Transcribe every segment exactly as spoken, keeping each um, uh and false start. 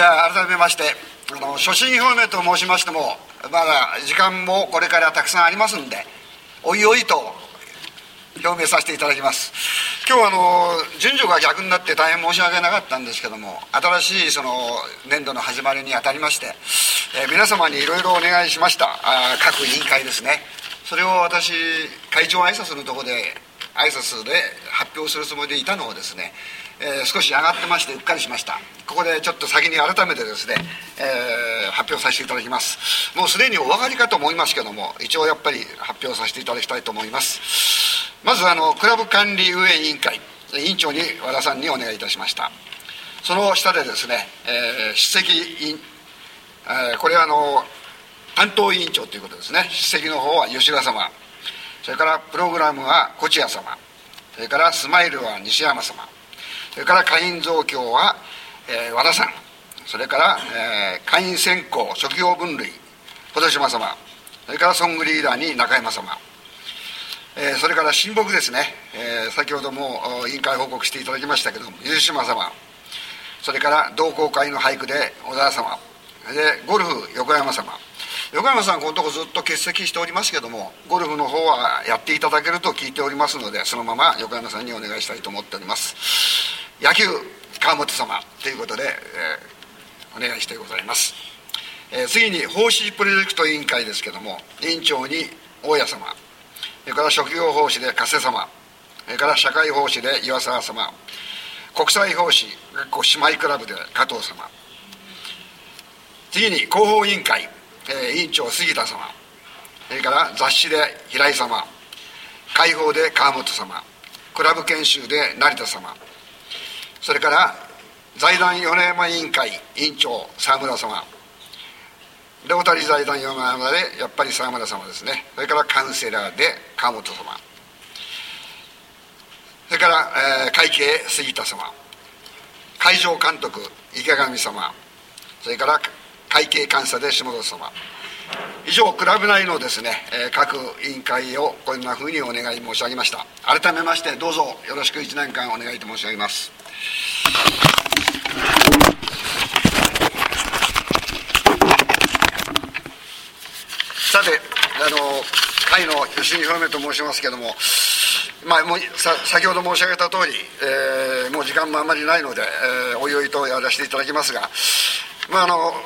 ゃあ改めまして、あの所信表明と申しましてもまだ時間もこれからたくさんありますんで、おいおいと表明させていただきます。今日はあの順序が逆になって大変申し訳なかったんですけども、新しいその年度の始まりにあたりまして、えー、皆様にいろいろお願いしました。あ各委員会ですね、それを私会長挨拶のところで挨拶で発表するつもりでいたのをですね、えー、少し上がってましてうっかりしました。ここでちょっと先に改めてですね、えー、発表させていただきます。もうすでにお分かりかと思いますけども、一応やっぱり発表させていただきたいと思います。まずあのクラブ管理運営委員会委員長に和田さんにお願いいたしました。その下でですね、えー、出席委員、えー、これはあの担当委員長ということですね。出席の方は吉田様、それからプログラムは小千谷様、それからスマイルは西山様、それから会員増強は、えー、和田さん、それから、えー、会員選考職業分類小田島様、それからソングリーダーに中山様、えー、それから親睦ですね、えー、先ほども委員会報告していただきましたけども水島様、それから同好会の俳句で小沢様で、ゴルフ横山様、横山さんこのとこずっと欠席しておりますけども、ゴルフの方はやっていただけると聞いておりますので、そのまま横山さんにお願いしたいと思っております。野球川本様ということで、えー、お願いしてございます。えー、次に奉仕プロジェクト委員会ですけども、委員長に大家様、それから職業奉仕で加瀬様、それから社会奉仕で岩沢様、国際奉仕姉妹クラブで加藤様、次に広報委員会、えー、委員長杉田様、それから雑誌で平井様、会報で川本様、クラブ研修で成田様、それから財団米山委員会委員長沢村様、ロータリー財団米山でやっぱり沢村様ですね、それからカウンセラーで川本様、それから、えー、会計杉田様、会場監督池上様、それから会計監査で下田様、以上クラブ内のですね、えー、各委員会をこんなふうにお願い申し上げました。改めましてどうぞよろしくいちねんかんお願いと申し上げます。さて、あの会の予診表明と申しますけれども、まあ、もうさ先ほど申し上げた通り、えー、もう時間もあまりないので、えー、おいおいとやらせていただきますが、まあ、あの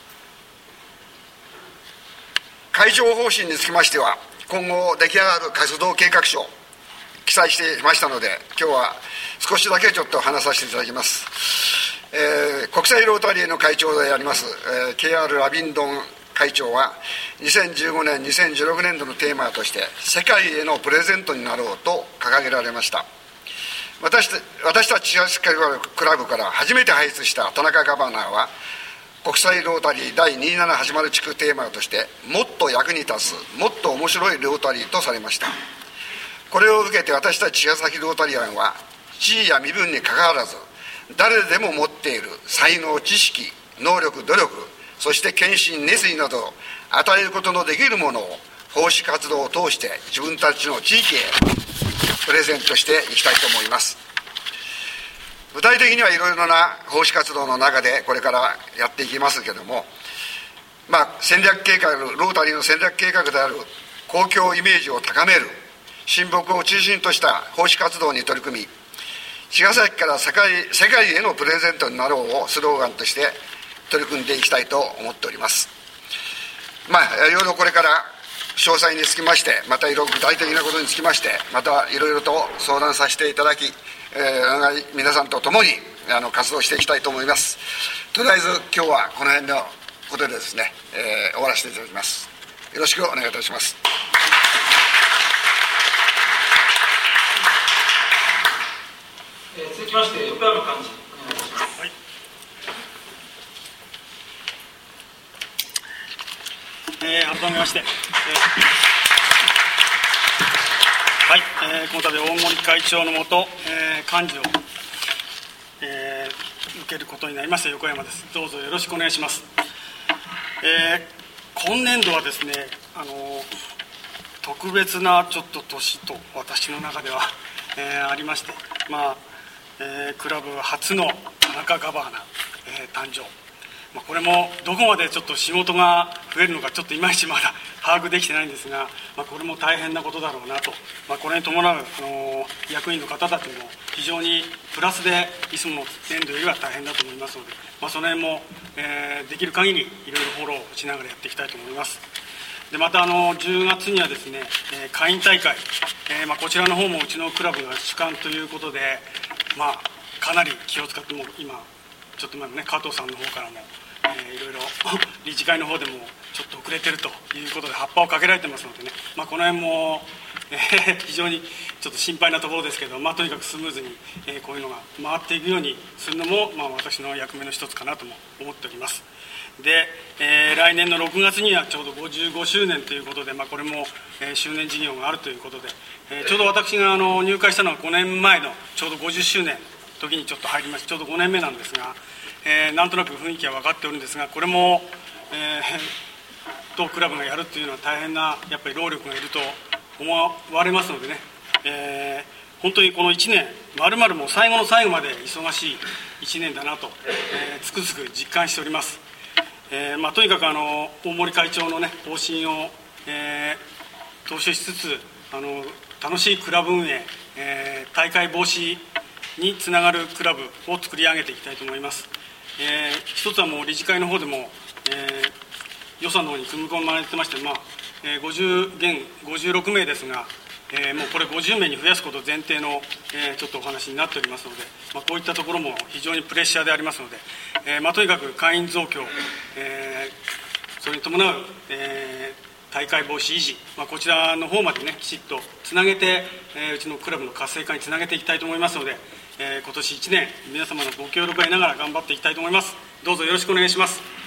会長方針につきましては今後出来上がる活動計画書を記載していましたので、今日は少しだけちょっと話させていただきます。えー、国際ロータリーの会長であります、えー、ケーアール ラビンドン会長はにせんじゅうごねんにせんじゅうろくねん度のテーマとして世界へのプレゼントになろうと掲げられました。私た私たち東クラブから初めて輩出した田中ガバナーは、国際ロータリーだいにじゅうななはちまる地区テーマとしてもっと役に立つもっと面白いロータリーとされました。これを受けて私たち茅ヶ崎ロータリアンは地位や身分にかかわらず誰でも持っている才能、知識、能力、努力、そして献身、熱意など与えることのできるものを奉仕活動を通して自分たちの地域へプレゼントしていきたいと思います。具体的にはいろいろな奉仕活動の中でこれからやっていきますけれども、まあ、戦略計画、ロータリーの戦略計画である公共イメージを高める親睦を中心とした奉仕活動に取り組み、茅ヶ崎から世界、世界へのプレゼントになろうをスローガンとして取り組んでいきたいと思っております。まあいろいろこれから詳細につきまして、またいろいろ具体的なことにつきましてまたいろいろと相談させていただき、えー、皆さんと共にあの活動していきたいと思います。とりあえず今日はこの辺のことでですね、えー、終わらせていただきます。よろしくお願いいたします。 えー、続きまして横山幹事お願いします。はい、 えー、改めまして、えーはいえー、この度大森会長のもと、えー、幹事を、えー、受けることになりました横山です。どうぞよろしくお願いします。えー、今年度はですね、あの特別なちょっと年と私の中では、えー、ありまして、まあえー、クラブ初の田中ガバーナ、えー、誕生、 まあ、これもどこまでちょっと仕事が増えるのかちょっといまいちまだ把握できてないんですが、まあ、これも大変なことだろうなと、まあ、これに伴う、あのー、役員の方たちも非常にプラスでいつもの年度よりは大変だと思いますので、まあ、その辺も、えー、できる限りいろいろフォローしながらやっていきたいと思います。でまたあのじゅうがつにはですね、えー、会員大会、えーまあ、こちらの方もうちのクラブが主管ということで、まあ、かなり気を使っても今ちょっと前もね加藤さんの方からも、えー、いろいろ理事会の方でもちょっと遅れてるということで葉っぱをかけられてますのでね、まあ、この辺も、えー、非常にちょっと心配なところですけど、まあ、とにかくスムーズに、えー、こういうのが回っていくようにするのも、まあ、私の役目の一つかなとも思っております。で、えー、来年のろくがつにはちょうどごじゅうごしゅうねんということで、まあ、これも、えー、周年事業があるということで、えー、ちょうど私があの入会したのはごねんまえのちょうどごじゅっしゅうねんの時にちょっと入りまして、ちょうどごねんめなんですが、えー、なんとなく雰囲気は分かっておるんですが、これも、えー、当クラブがやるというのは大変なやっぱり労力がいると思われますのでね、えー、本当にこのいちねんまるまるもう最後の最後まで忙しいいちねんだなと、えー、つくづく実感しております。えーまあ、とにかくあの大森会長の、ね、方針を、えー、踏襲しつつあの楽しいクラブ運営、えー、大会防止につながるクラブを作り上げていきたいと思います。えー、一つはもう理事会の方でも、えー、予算の方に組み込まれてまして、まあえー、ごじゅう現ごじゅうろくめいですが、えー、もうこれごじゅうめいに増やすこと前提の、えー、ちょっとお話になっておりますので、まあ、こういったところも非常にプレッシャーでありますので、えーまあ、とにかく会員増強、えー、それに伴う、えー、大会防止維持、まあ、こちらの方までねきちっとつなげて、えー、うちのクラブの活性化につなげていきたいと思いますので、えー、今年いちねん皆様のご協力を得ながら頑張っていきたいと思います。どうぞよろしくお願いします。